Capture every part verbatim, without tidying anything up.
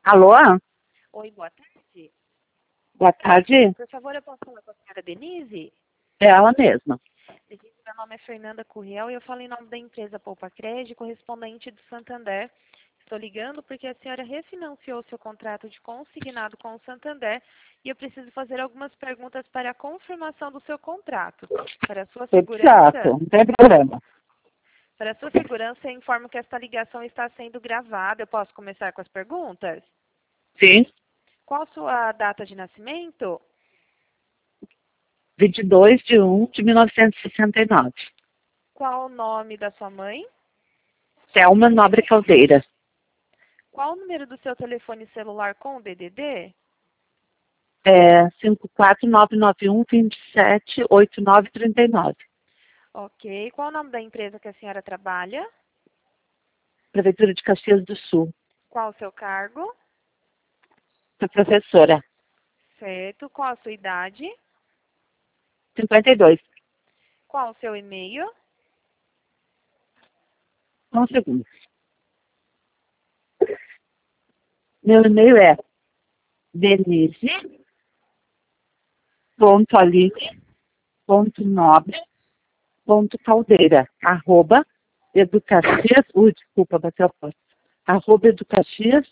Alô? Oi, boa tarde. Boa tarde. Por favor, eu posso falar com a senhora Denise? É ela mesma. Denise, meu nome é Fernanda Curriel e eu falo em nome da empresa Poupa Crédito, correspondente do Santander. Estou ligando porque a senhora refinanciou seu contrato de consignado com o Santander e eu preciso fazer algumas perguntas para a confirmação do seu contrato. Para a sua Exato, segurança, não tem problema. para a sua segurança, eu informo que esta ligação está sendo gravada. Eu posso começar com as perguntas? Sim, Qual a sua data de nascimento? vinte e dois de um de mil novecentos e sessenta e nove. Qual o nome da sua mãe? Thelma Nobre Caldeira. Qual o número do seu telefone celular com o D D D? É cinco quatro nove nove um, dois sete, oito nove três nove. Ok. Qual o nome da empresa que a senhora trabalha? Prefeitura de Caxias do Sul. Qual o seu cargo? Sou professora. Certo. Qual a sua idade? cinquenta e dois. Qual o seu e-mail? Um segundo. Meu e-mail é denise ponto aline ponto nobre ponto caldeira arroba educaxias, ui, desculpa, bateu a porta, arroba educaxias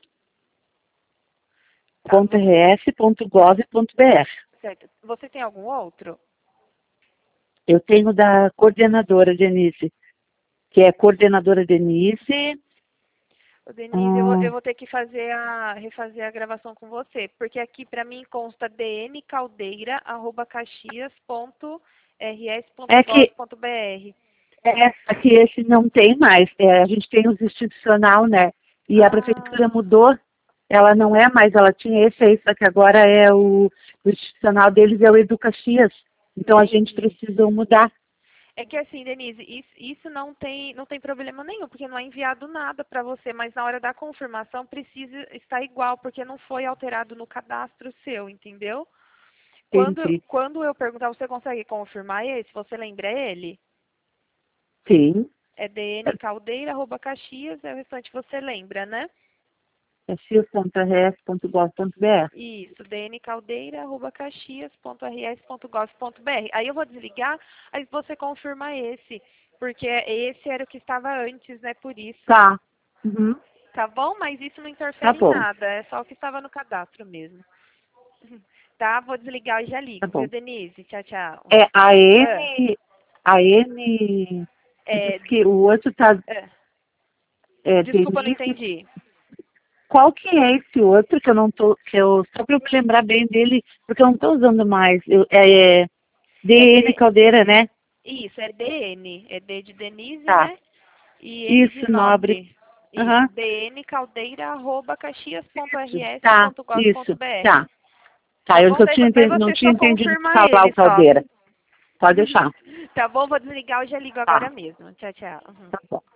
ponto r s ponto gov ponto b r. Certo. Você tem algum outro? Eu tenho da coordenadora Denise, que é coordenadora Denise. Ô, Denise, eu vou, eu Hum, vou ter que fazer a, refazer a gravação com você, porque aqui para mim consta dncaldeira arroba caxias ponto r s ponto é gov que ponto b r. essa que esse não tem mais. É, a gente tem os institucional, né? E a prefeitura Ah, mudou. Ela não é mais, ela tinha esse aí, só que agora é o, o institucional deles é o Educaxias. Então a gente entendi. precisa mudar. É que assim, Denise, isso, isso não tem, não tem problema nenhum, porque não é enviado nada para você, mas na hora da confirmação precisa estar igual, porque não foi alterado no cadastro seu, entendeu? Quando, Entendi. quando eu perguntar, você consegue confirmar esse? Você lembra ele? Sim. É dncaldeira arroba caxias, é o restante você lembra, né? caxias ponto r s ponto gov ponto b r. Isso, dncaldeira arroba caxias ponto r s ponto gov ponto b r. Aí eu vou desligar, aí você confirma esse, porque esse era o que estava antes, né? Por isso. Tá. Uhum. Tá bom? Mas isso não Tá interfere em bom. nada, é só o que estava no cadastro mesmo. Tá? Vou desligar e já Tá ligo, viu, bom. Denise? Tchau, tchau. É a Ah, N, a N, é, diz que o outro tá, é, é, desculpa, não Denise. entendi. Qual que é esse outro que eu não tô, que eu, só para eu me lembrar bem dele, porque eu não tô usando mais. Eu, é, é É D N D, Caldeira, né? isso, é D N. É D de Denise, Tá. né? E N de Isso, nobre. nobre. Isso, Aham. dncaldeira arroba caxias ponto r s Tá, ponto gov ponto isso. b r. Tá. Tá Tá, eu bom? só Daí, tinha vo- daí entendido, não você tinha só entendido de confirma falar o ele só. Caldeira. Pode deixar. Tá bom? Vou desligar e já ligo agora Tá. mesmo. Tchau, tchau. Uhum. Tá bom.